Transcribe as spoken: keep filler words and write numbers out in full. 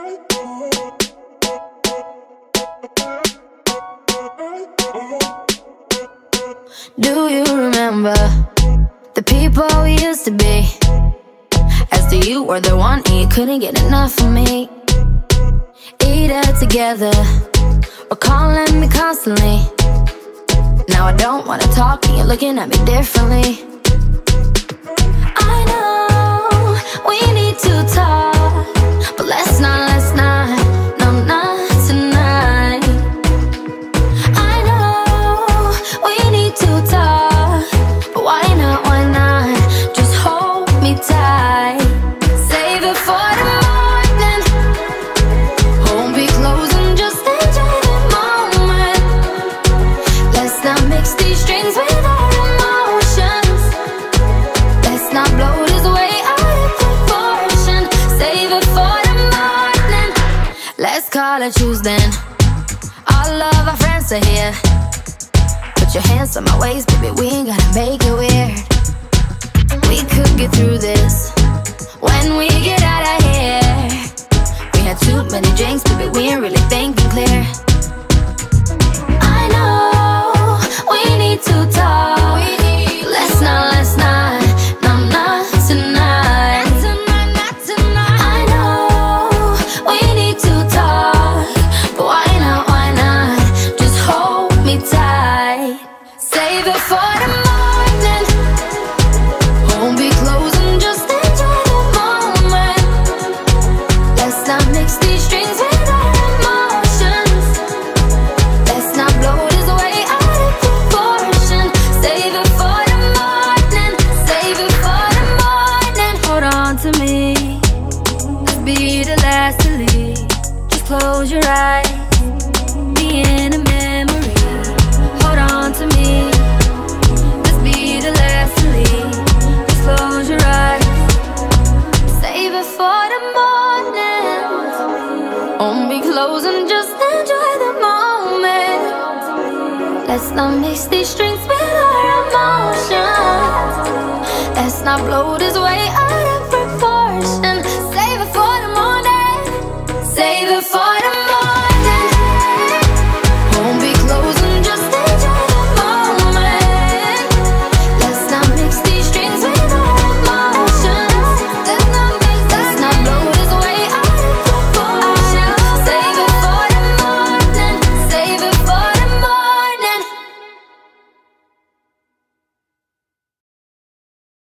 Do you remember the people we used to be? As to you were the one and you couldn't get enough of me. Either together or calling me constantly. Now I don't wanna talk and you're looking at me differently. I know we need to talk, but let's not, let's not, no, not tonight. I know we need to talk, but why not, why not, just hold me tight. Save it for the morning, won't be closing, just enjoy the moment. Let's not mix these strings with our emotions. Let's not blow this way out of proportion. Save it for the morning. Let's call it Tuesday. All of our friends are here. Put your hands on my waist, baby, we ain't gotta make it weird. We could get through this when we get out of here. We had too many drinks, baby, we ain't really thinking clear. I know we need to talk. Let's not, let's not, no, not tonight. I know we need to talk, but why not, why not, just hold me tight. Save it for the morning, won't be closing, just enjoy the moment. Let's not mix these strings with our emotions. Let's not blow this way out of proportion. Save it for the morning, save it for the morning. Hold on to me, let's be the last to leave. Just close your eyes, be in a memory. Hold on to me, let's be the last to leave. Just close your eyes, save it for the morning. Won't be closing, just enjoy the moment. Let's not mix these strings with our emotions. Let's not blow this way out of proportion. Save it for the morning, save it for